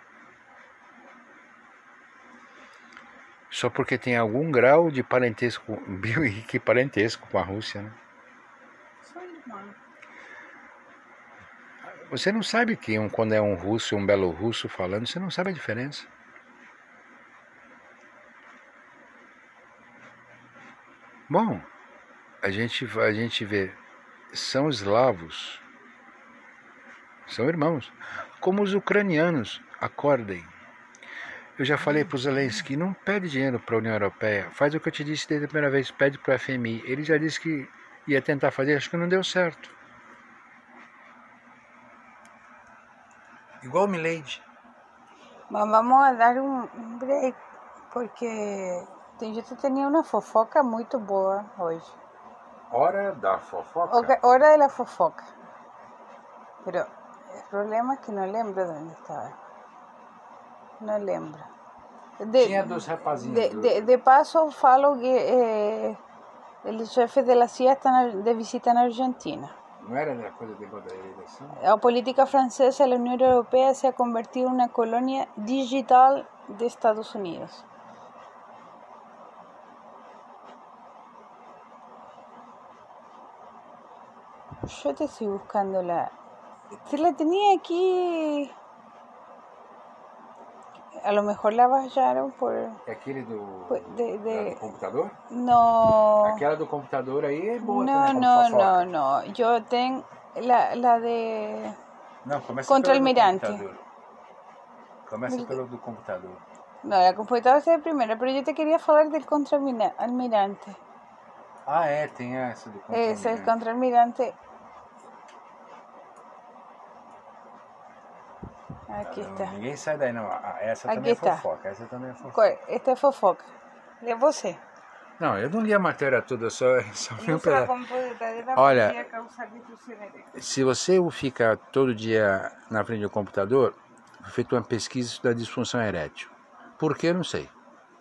Só porque tem algum grau de parentesco, que parentesco com a Rússia, né? Você não sabe que um, quando é um russo e um belorrusso falando, você não sabe a diferença. Bom, a gente, a gente vê, são eslavos, são irmãos, como os ucranianos, acordem. Eu já falei para o Zelensky, não pede dinheiro para a União Europeia, faz o que eu te disse desde a primeira vez, pede para o F M I. Ele já disse que ia tentar fazer, acho que não deu certo. Igual o Milady. Mas vamos a dar um, um break, porque eu tinha uma fofoca muito boa hoje. Hora da fofoca? Hora da fofoca. Pero o problema é que não lembro onde estava. Não lembro. De, Tinha dos rapazinhos. De, de, de passo, falo que eh, o chefe da C I A está de visita na Argentina. Não era a coisa de da eleição? A política francesa, a União Europeia se ha convertido em uma colônia digital de Estados Unidos. Eu te estoy buscando la... Te la tenía aquí... A lo mejor la bajaron por... É aquele do, de, de... do computador? No. Aquela do computador aí é boa no, também, no, fofoca. no, no. Yo tengo la, la de... Não, começa Contra pelo Almirante. do computador. Começa pelo do computador. No, la computadora es la primera, pero yo te quería hablar del contraalmirante. Ah, é, tem essa do computador. Ese es el contraalmirante. Aqui está. Ninguém sai daí, não. Essa Aqui também é está. fofoca. Essa também é fofoca. Esta é fofoca. É você. Não, eu não li a matéria toda, só, só vi um Usa a pedaço. computadora Olha, podia causar disfunção erétil. Se você fica todo dia na frente do computador, foi feita uma pesquisa da disfunção erétil. Por que? Eu não sei.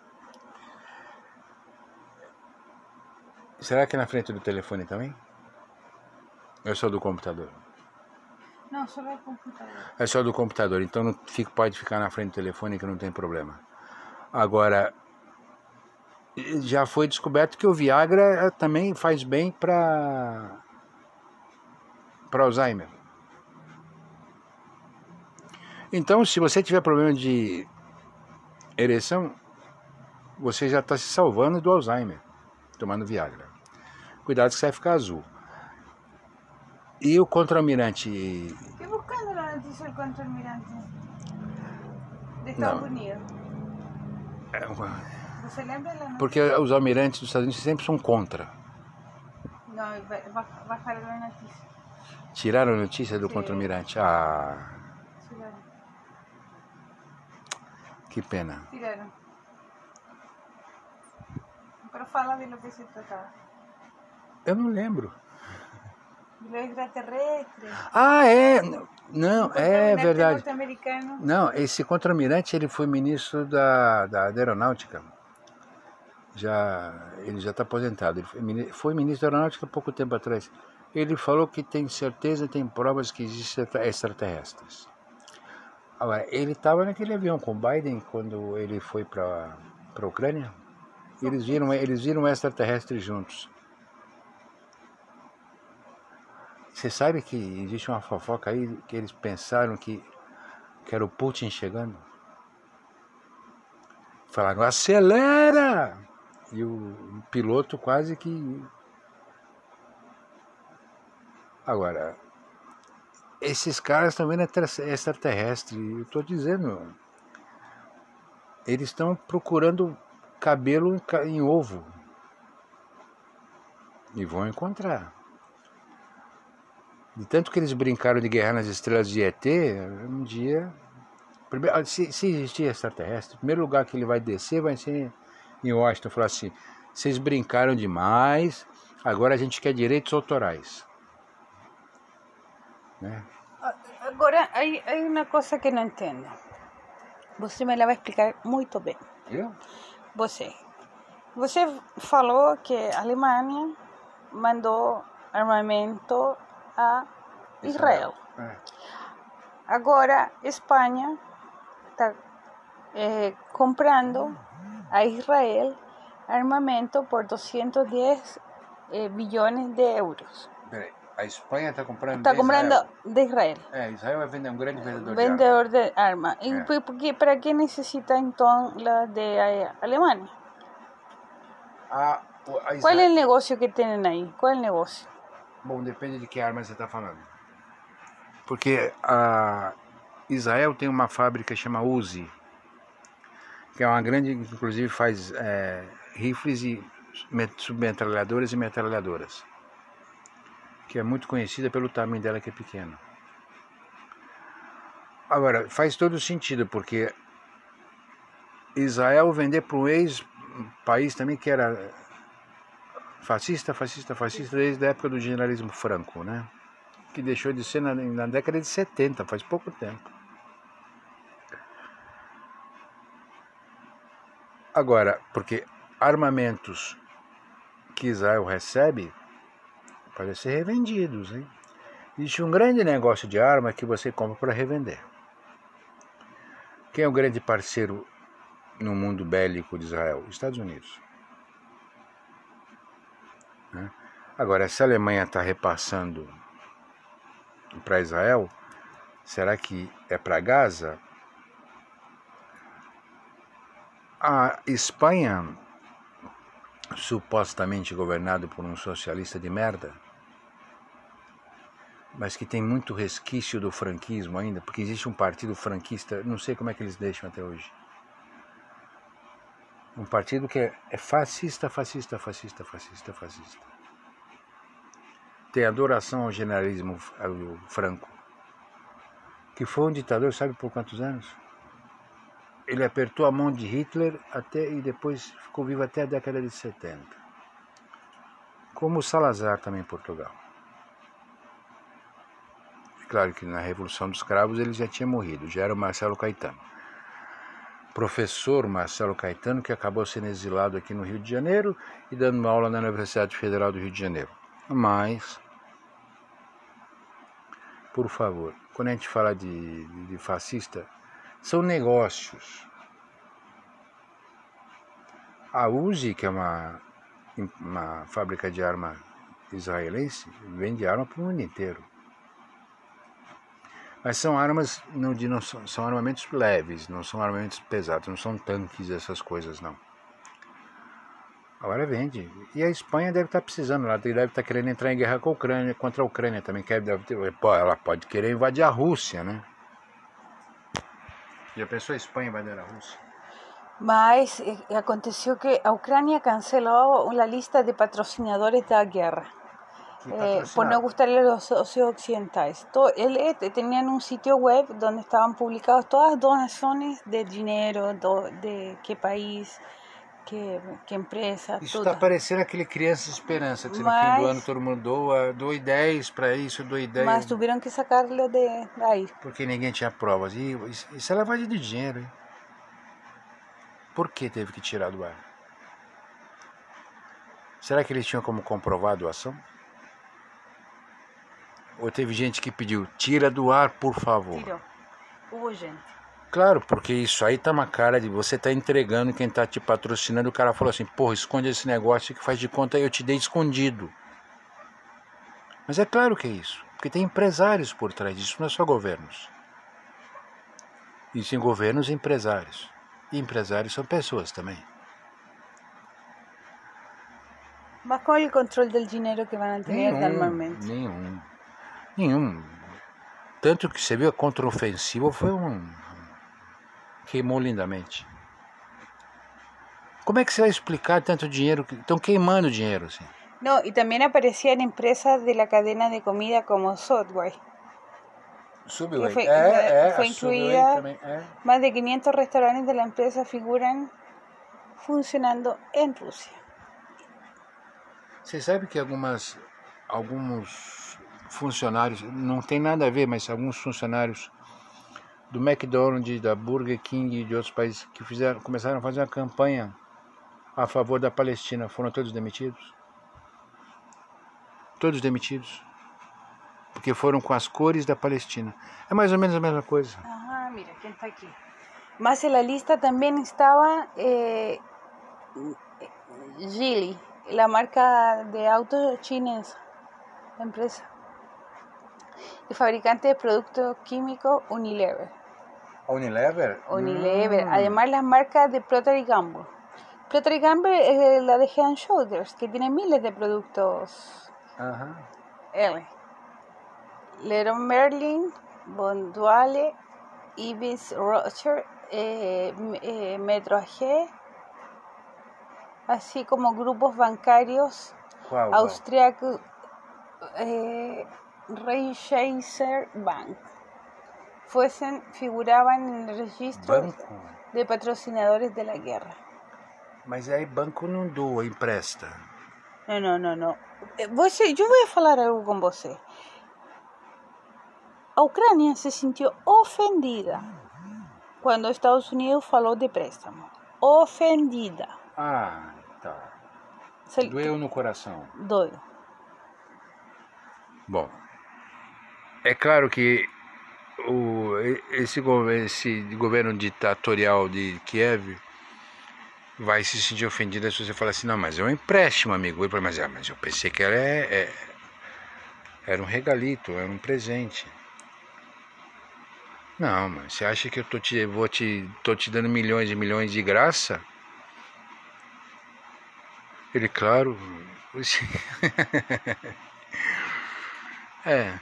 Será que é na frente do telefone também? Ou é só do computador? Não, só é computador. É só do computador, então não fica, pode ficar na frente do telefone que não tem problema. Agora, já foi descoberto que o Viagra também faz bem para para Alzheimer. Então, se você tiver problema de ereção, você já está se salvando do Alzheimer, tomando Viagra. Cuidado que você vai ficar azul. E o contra-almirante... Estou buscando a notícia do contra-almirante de Estados Não. Unidos. É uma... Você lembra da notícia? Porque os almirantes dos Estados Unidos sempre são contra. Não, bajaram a notícia. Tiraram a notícia do Sim. contra-almirante. Ah, Tiraram. que pena. Tiraram. Pero fala de lo que se tratava. Eu não lembro. De lo extraterrestre. Ah, é. Não, é verdade. Norte-americano. Não, esse contra-almirante ele foi ministro da, da, da aeronáutica. Já, ele já está aposentado. Ele foi, foi ministro da aeronáutica há pouco tempo atrás. Ele falou que tem certeza, tem provas que existem extraterrestres. Agora, ele estava naquele avião com o Biden quando ele foi para a Ucrânia. Eles viram, eles viram extraterrestres juntos. Você sabe que existe uma fofoca aí que eles pensaram que, que era o Putin chegando? Falaram, acelera! E o piloto quase que... Agora, esses caras também não é extraterrestre. Eu estou dizendo, eles estão procurando cabelo em ovo. E vão encontrar. De tanto que eles brincaram de Guerra nas Estrelas de E T, um dia... Primeiro, se, se existir extraterrestre, o primeiro lugar que ele vai descer vai ser em Washington. Falar assim, vocês brincaram demais, agora a gente quer direitos autorais. Né? Agora, há uma coisa que não entendo. Você me la vai explicar muito bem. Eu? Você. Você falou que a Alemanha mandou armamento a Israel. É. Agora, Espanha está eh, comprando a Israel armamento por duzentos e dez eh, bilhões de euros. Peraí, a Espanha está comprando Está de comprando Israel? de Israel. É, Israel é um grande vendedor, Vendedor de arma. de arma. E É. por que, para que necessita então la de eh, Alemanha? A, a Israel... Qual é o negócio que tem aí? Qual é o negócio? Bom, depende de que arma você está falando. Porque a Israel tem uma fábrica chamada Uzi, que é uma grande, inclusive faz é, rifles e submetralhadoras e metralhadoras, que é muito conhecida pelo tamanho dela, que é pequeno. Agora, faz todo sentido, porque Israel vender para um ex-país também que era fascista, fascista, fascista, desde a época do generalismo Franco, né? Que deixou de ser na, na década de setenta, faz pouco tempo. Agora, porque armamentos que Israel recebe podem ser revendidos, hein? Existe um grande negócio de arma que você compra para revender. Quem é o grande parceiro no mundo bélico de Israel? Os Estados Unidos. Né? Agora, se a Alemanha está repassando para Israel, será que é para Gaza? A Espanha, supostamente governada por um socialista de merda, mas que tem muito resquício do franquismo ainda, porque existe um partido franquista, não sei como é que eles deixam até hoje. Um partido que é, é fascista, fascista, fascista, fascista, fascista. Tem adoração ao generalismo ao Franco. que foi um ditador, sabe por quantos anos? Ele apertou a mão de Hitler até, e depois ficou vivo até a década de setenta. Como o Salazar também em Portugal. É claro que na Revolução dos Cravos ele já tinha morrido, já era o Marcelo Caetano. Professor Marcelo Caetano, que acabou sendo exilado aqui no Rio de Janeiro e dando uma aula na Universidade Federal do Rio de Janeiro. Mas, por favor, quando a gente fala de, de fascista, são negócios. A Uzi, que é uma, uma fábrica de arma israelense, vende arma para o mundo inteiro. Mas são armas, não, não são, são armamentos leves, não são armamentos pesados, não são tanques, essas coisas não. Agora vende. E a Espanha deve estar precisando, ela deve estar querendo entrar em guerra com a Ucrânia, contra a Ucrânia também. Quer, deve ter, ela pode querer invadir a Rússia, né? Já pensou a Espanha invadir a Rússia? Mas aconteceu que a Ucrânia cancelou a lista de patrocinadores da guerra. Eh, por no gustarle a los socios occidentales. Todo, él, tenían un sitio web donde estaban publicadas todas las donaciones de dinero, do, de qué país, que, que empresa, isso tudo. Está parecendo aquele Criança Esperança, que mas, no fim do ano todo mundo doa, doe dez para isso, doe dez. Mas tiveram que sacarlo de aí. Porque ninguém tinha provas. E isso é lavagem de dinheiro, hein? Por que teve que tirar do ar? Será que eles tinham como comprovar a doação? Ou teve gente que pediu, tira do ar, por favor? Tirou. Hubo gente. Claro, porque isso aí tá uma cara de você tá entregando quem tá te patrocinando. O cara falou assim, porra, esconde esse negócio que faz de conta eu te dei escondido. Mas é claro que é isso, porque tem empresários por trás disso, não é só governos. Isso em governos e empresários. E empresários são pessoas também. Mas qual é o controle do dinheiro que vão ter Nenhum, normalmente? Nenhum. Nenhum. Tanto que você viu a contraofensiva foi um... queimou lindamente. Como é que você vai explicar tanto dinheiro? Estão queimando dinheiro assim. Não, e também apareciam empresas da cadena de comida como Subway. Subway, foi, é, é, foi incluída, também, é. Mais de quinhentos restaurantes da empresa figuram funcionando em Rússia. Você sabe que algumas, alguns funcionários, não tem nada a ver, mas alguns funcionários do McDonald's, da Burger King e de outros países que fizeram, começaram a fazer uma campanha a favor da Palestina, foram todos demitidos? Todos demitidos. Porque foram com as cores da Palestina. É mais ou menos a mesma coisa. Ah, mira, quem está aqui. Mas na lista também estava eh, Geely, a marca de autos chinesa, a empresa. E fabricante de produtos químicos Unilever. Unilever? Unilever. Mm. Además las marcas de Procter y Gamble. Procter y Gamble es la de Head and Shoulders, que tiene miles de productos. Ajá. L. Leroy Merlin, Bonduale, Ibis Rocher, eh, eh, Metro A G, así como grupos bancarios wow, austriacos, wow. eh, Raiffeisen Bank, fuesen, figuraban en el registro banco. De patrocinadores de la guerra. Mas aí banco não doa, empresta. Não, não, não, não. Você, eu vou falar algo com você. A Ucrânia se sentiu ofendida quando os Estados Unidos falou de préstamo. Ofendida. Ah, tá. Se... Doeu no coração. Doeu. Bom, é claro que o, esse, esse governo ditatorial de Kiev vai se sentir ofendido se você falar assim, não, mas é um empréstimo, amigo. Ele, mas, ah, mas eu pensei que era, é, é, era um regalito, era um presente. Não, mas você acha que eu tô te, vou te, tô te dando milhões e milhões de graça? Ele, claro. Você... é.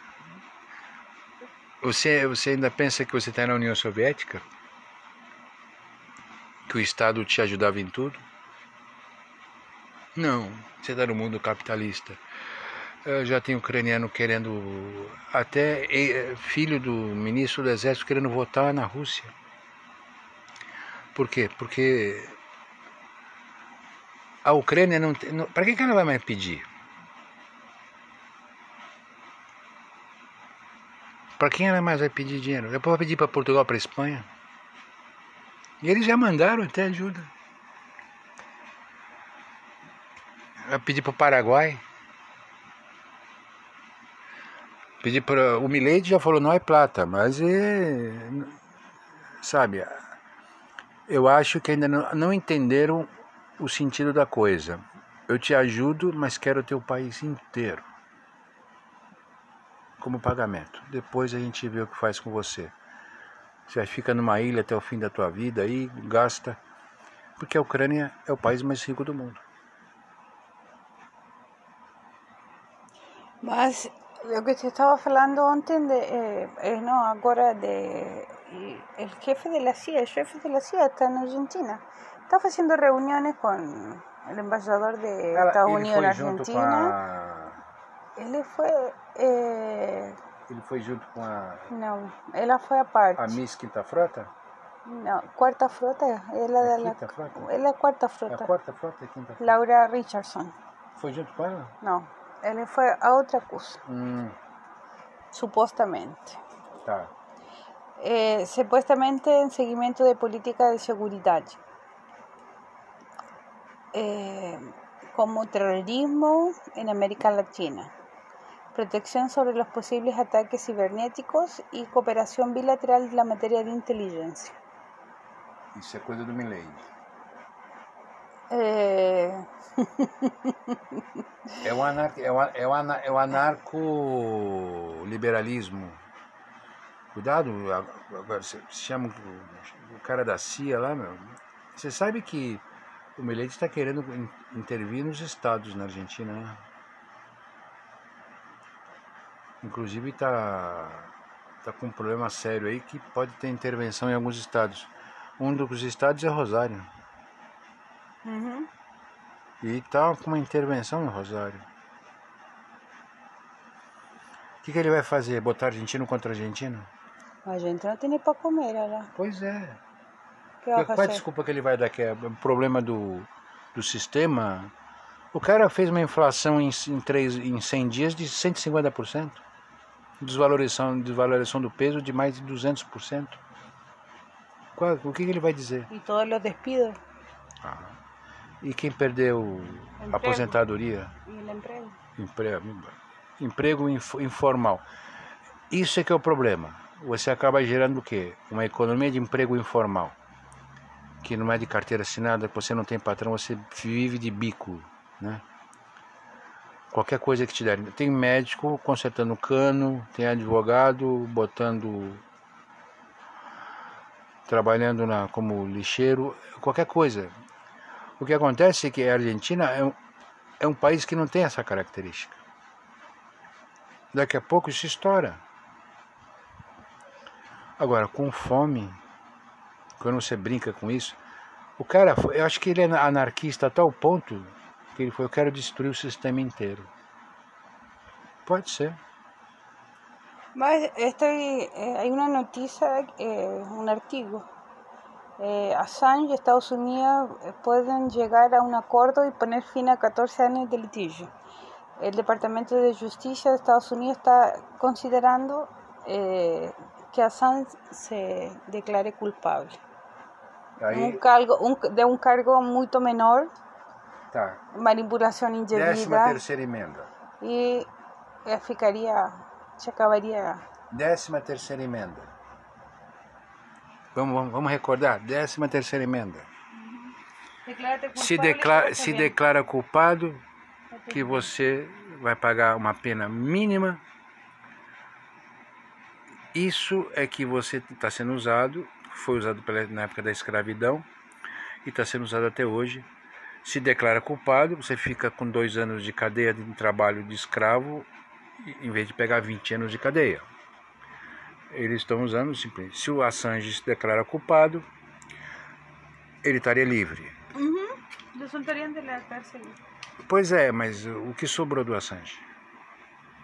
Você, você ainda pensa que você está na União Soviética? Que o Estado te ajudava em tudo? Não, você está no mundo capitalista. Já tem ucraniano querendo, até filho do ministro do exército querendo votar na Rússia. Por quê? Porque a Ucrânia não tem... Para que ela vai mais pedir? Para quem ela mais vai pedir dinheiro? Depois vai pedir para Portugal, para Espanha. E eles já mandaram até ajuda. Vai pedir para o Paraguai. Pedir para o Milei já falou não é plata, mas é, sabe, eu acho que ainda não, não entenderam o sentido da coisa. Eu te ajudo, mas quero ter o país inteiro como pagamento. Depois a gente vê o que faz com você. Você fica numa ilha até o fim da tua vida aí, gasta, porque a Ucrânia é o país mais rico do mundo. Mas lo que te estaba falando antes, de, eh, eh, no, agora de el jefe de la C I A, el jefe de la C I A está en Argentina. Está haciendo reuniones con el embajador de Ela, Estados Unidos en Argentina. A... Ele foi... Eh... Ele foi junto com a... Não, ela foi a parte. A Miss Quinta Frota? Não, Quarta Frota. Ela é, é da Quinta Frota? Ela é Quarta Frota. É a Quarta Frota e Quinta Frota. Laura Richardson. Foi junto com ela? Não, ela foi a outra coisa. Hum. Supostamente. Tá. Eh, supuestamente en seguimiento de política de seguridad, eh, como terrorismo en América Latina, protección sobre los posibles ataques cibernéticos y cooperación bilateral en la materia de inteligencia. Isso é coisa do Milei. É... é, o anar... é, o... é, o anar... é o anarco-liberalismo. Cuidado, agora você chama o cara da C I A lá, meu. Você sabe que o Milei está querendo intervir nos estados na Argentina, né? Inclusive está tá com um problema sério aí que pode ter intervenção em alguns estados. Um dos estados é Rosário. Uhum. E está com uma intervenção em Rosário. O que, que ele vai fazer? Botar argentino contra argentino? A gente não tem nem para comer lá. Pois é. Que vai Qual é a desculpa que ele vai dar? Que é o problema do, do sistema? O cara fez uma inflação em, em, três, em cem dias de cento e cinquenta por cento. Desvalorização, desvalorização do peso de mais de duzentos por cento. Qual, o que, que ele vai dizer? E todos os despidos. Ah. E quem perdeu a aposentadoria? E o emprego? Emprego, emprego informal. Isso é que é o problema. Você acaba gerando o quê? Uma economia de emprego informal. Que não é de carteira assinada, que você não tem patrão, você vive de bico, né? Qualquer coisa que te der. Tem médico consertando cano, tem advogado botando... trabalhando na, como lixeiro, qualquer coisa. O que acontece é que a Argentina é um, é um país que não tem essa característica. Daqui a pouco isso estoura. Agora, com fome, quando você brinca com isso, o cara, eu acho que ele é anarquista a tal ponto que ele foi, eu quero destruir o sistema inteiro. Pode ser. Mas estoy, eh, hay una noticia, eh, un artículo. Eh, Assange y Estados Unidos pueden llegar a un acuerdo y poner fin a catorce años de litigio. El Departamento de Justicia de Estados Unidos está considerando eh, que Assange se declare culpable. Aí, un cargo, un, de un cargo muito menor, tá. Manipulação indevida. Décima terceira emenda. E eh, ficaria, se acabaria. Décima terceira emenda. Vamos, vamos, vamos recordar? Décima terceira emenda. Se declara, se declara culpado, que você vai pagar uma pena mínima. Isso é que você está sendo usado, foi usado pela, na época da escravidão e está sendo usado até hoje. Se declara culpado, você fica com dois anos de cadeia de trabalho de escravo, em vez de pegar vinte anos de cadeia. Eles estão usando simplesmente. Se o Assange se declara culpado, ele estaria livre. Uhum. Lo soltariam de la cárcel. Pois é, mas o que sobrou do Assange?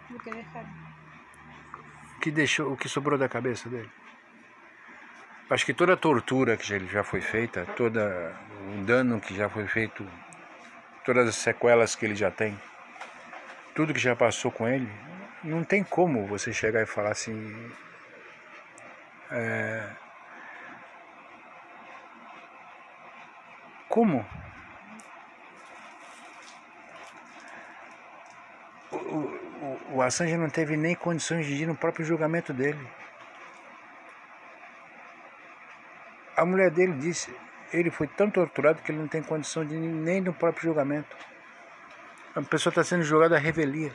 O que deixaram? O que, deixou, o que sobrou da cabeça dele? Acho que toda a tortura que já foi feita, todo o dano que já foi feito, todas as sequelas que ele já tem, tudo que já passou com ele, não tem como você chegar e falar assim... É, como? O, o, o Assange não teve nem condições de ir no próprio julgamento dele. A mulher dele disse, ele foi tão torturado que ele não tem condição de ir nem no próprio julgamento. A pessoa está sendo julgada à revelia.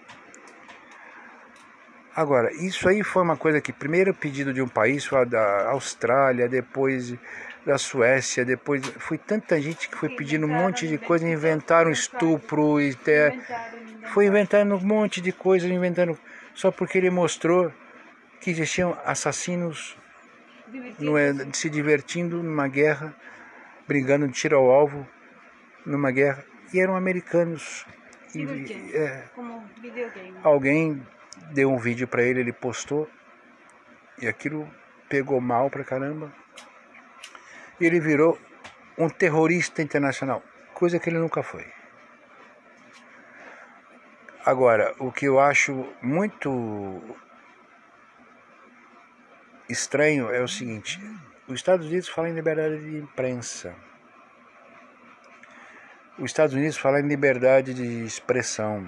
Agora, isso aí foi uma coisa que, primeiro pedido de um país, foi da Austrália, depois da Suécia, depois... Foi tanta gente que foi pedindo um monte de coisa, inventaram estupro, e até, foi inventando um monte de coisa, inventando... Só porque ele mostrou que existiam assassinos no, se divertindo numa guerra, brigando de tiro ao alvo, numa guerra, e eram americanos. E, é, como videogame. Alguém deu um vídeo pra ele, ele postou, e aquilo pegou mal pra caramba. E ele virou um terrorista internacional, coisa que ele nunca foi. Agora, o que eu acho muito estranho é o seguinte: os Estados Unidos falam em liberdade de imprensa, os Estados Unidos falam em liberdade de expressão.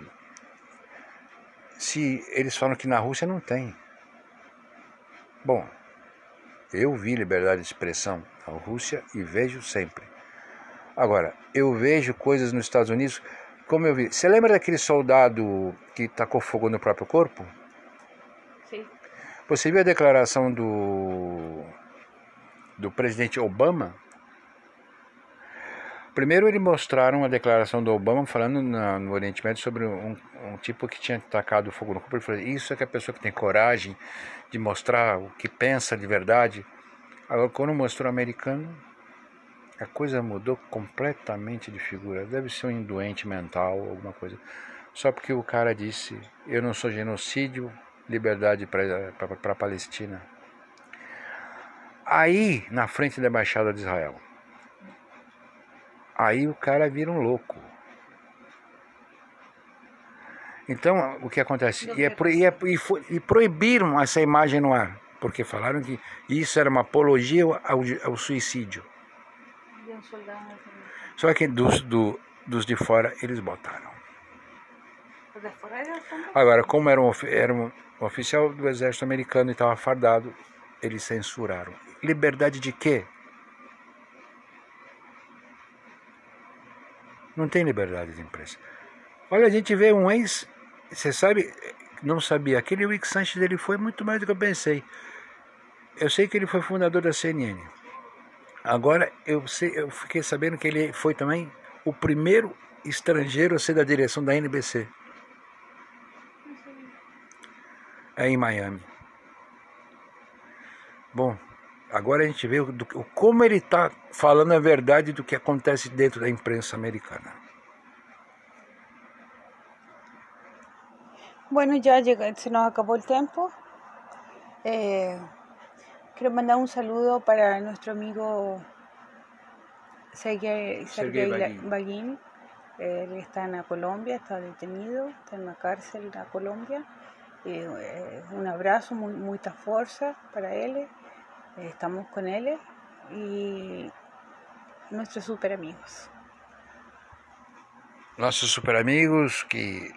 Se eles falam que na Rússia não tem. Bom, eu vi liberdade de expressão na Rússia e vejo sempre. Agora, eu vejo coisas nos Estados Unidos, como eu vi. Você lembra daquele soldado que tacou fogo no próprio corpo? Sim. Você viu a declaração do, do presidente Obama? Primeiro eles mostraram a declaração do Obama falando na, no Oriente Médio sobre um, um tipo que tinha tacado fogo no corpo. Ele falou, isso é que a pessoa que tem coragem de mostrar o que pensa de verdade. Agora, quando mostrou o americano, a coisa mudou completamente de figura. Deve ser um doente mental, alguma coisa. Só porque o cara disse, eu não sou genocídio, liberdade para a Palestina. Aí, na frente da Embaixada de Israel, aí o cara vira um louco. Então, o que acontece? E, é, e, é, e, foi, e proibiram essa imagem no ar, porque falaram que isso era uma apologia ao, ao suicídio. Só que dos, do, dos de fora, eles botaram. Agora, como era um, era um oficial do exército americano e estava fardado, eles censuraram. Liberdade de quê? Não tem liberdade de imprensa. Olha, a gente vê um ex... Você sabe... Não sabia. Aquele Rick Sanchez, ele foi muito mais do que eu pensei. Eu sei que ele foi fundador da C N N. Agora, eu, sei, eu fiquei sabendo que ele foi também o primeiro estrangeiro a ser da direção da N B C. É em Miami. Bom... Agora a gente vê do, como ele está falando a verdade do que acontece dentro da imprensa americana. Bueno, ya llega, se nos acabó el tiempo. Eh, quiero mandar un saludo para nuestro amigo Sergei, Sergei Baguín. Él está en la Colombia, está detenido, está en la cárcel de Colombia. Eh, un abrazo, muy, mucha fuerza para él. Estamos con él y nuestros super amigos. Nossos super amigos que...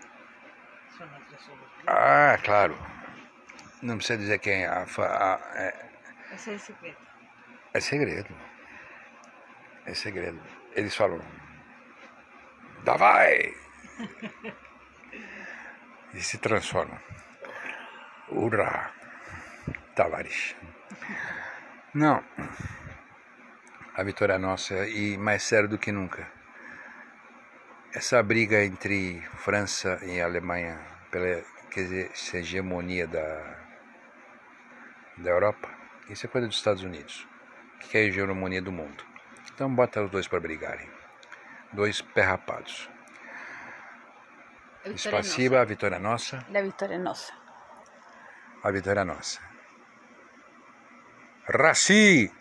Ah, claro. Não precisa dizer quem é. A, a, é... Esse é segredo. É segredo. É segredo. Eles falam... Davai! E se transformam. Urra! Tavares. Não, a vitória é nossa e mais sério do que nunca. Essa briga entre França e Alemanha pela quer dizer, essa hegemonia da, da Europa, isso é coisa dos Estados Unidos, que é a hegemonia do mundo. Então bota os dois para brigarem, dois perrapados. Spasiba, a vitória é nossa. La vitória é nossa. A vitória é nossa. Raci!